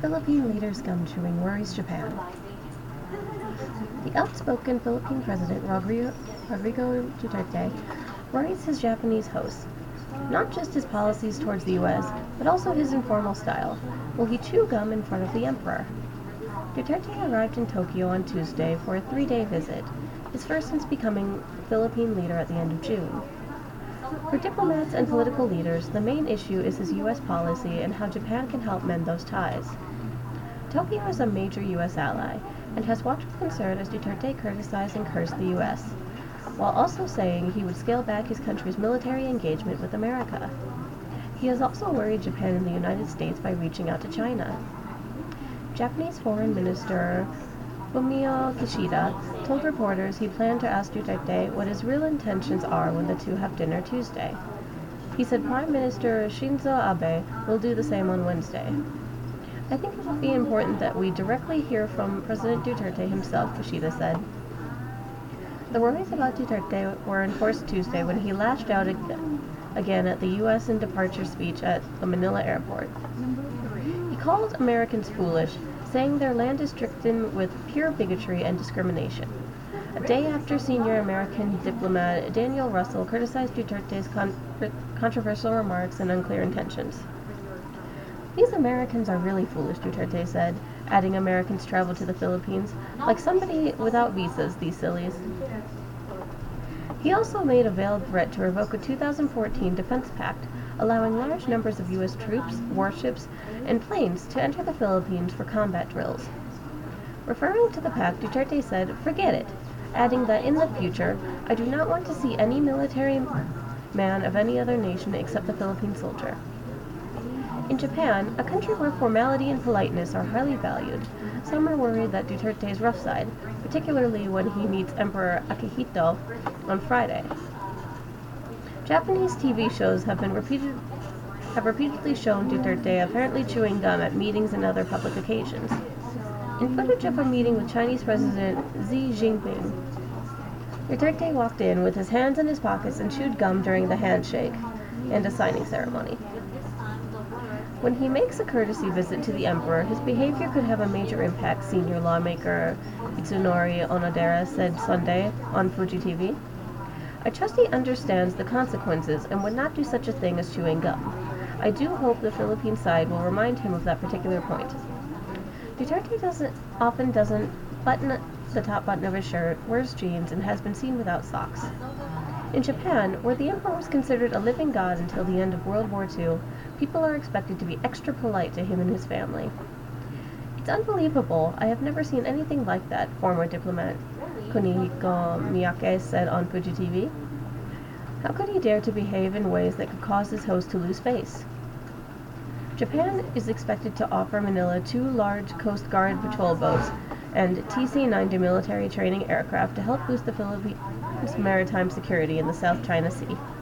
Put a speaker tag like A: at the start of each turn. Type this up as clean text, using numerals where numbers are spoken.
A: Philippine leader's gum-chewing worries Japan. The outspoken Philippine President Rodrigo Duterte worries his Japanese hosts, not just his policies towards the U.S., but also his informal style. Will he chew gum in front of the emperor? Duterte arrived in Tokyo on Tuesday for a 3-day visit, his first since becoming Philippine leader at the end of June. For diplomats and political leaders, the main issue is his U.S. policy and how Japan can help mend those ties. Tokyo is a major U.S. ally and has watched with concern as Duterte criticized and cursed the U.S., while also saying he would scale back his country's military engagement with America. He has also worried Japan and the United States by reaching out to China. Japanese Foreign Minister Fumio Kishida told reporters he planned to ask Duterte what his real intentions are when the two have dinner Tuesday. He said Prime Minister Shinzo Abe will do the same on Wednesday. I think it would be important that we directly hear from President Duterte himself, Kishida said. The worries about Duterte were enforced Tuesday when he lashed out again at the U.S. in departure speech at the Manila airport. He called Americans foolish, saying their land is stricken with pure bigotry and discrimination. A day after senior American diplomat Daniel Russell criticized Duterte's controversial remarks and unclear intentions. These Americans are really foolish, Duterte said, adding Americans travel to the Philippines like somebody without visas, these sillies. He also made a veiled threat to revoke a 2014 defense pact, allowing large numbers of U.S. troops, warships, and planes to enter the Philippines for combat drills. Referring to the pact, Duterte said, "Forget it," adding that in the future, "I do not want to see any military man of any other nation except the Philippine soldier." In Japan, a country where formality and politeness are highly valued, some are worried that Duterte's rough side, particularly when he meets Emperor Akihito on Friday. Japanese TV shows have repeatedly shown Duterte apparently chewing gum at meetings and other public occasions. In footage of a meeting with Chinese President Xi Jinping, Duterte walked in with his hands in his pockets and chewed gum during the handshake and a signing ceremony. When he makes a courtesy visit to the emperor, his behavior could have a major impact, senior lawmaker Itsunori Onodera said Sunday on Fuji TV. "I trust he understands the consequences and would not do such a thing as chewing gum. I do hope the Philippine side will remind him of that particular point." Duterte often doesn't button the top button of his shirt, wears jeans, and has been seen without socks. In Japan, where the emperor was considered a living god until the end of World War II, people are expected to be extra polite to him and his family. "It's unbelievable. I have never seen anything like that," former diplomat Kunihiko Miyake said on Fuji TV. How could he dare to behave in ways that could cause his host to lose face? Japan is expected to offer Manila 2 large Coast Guard patrol boats and TC-90 military training aircraft to help boost the Philippines' maritime security in the South China Sea.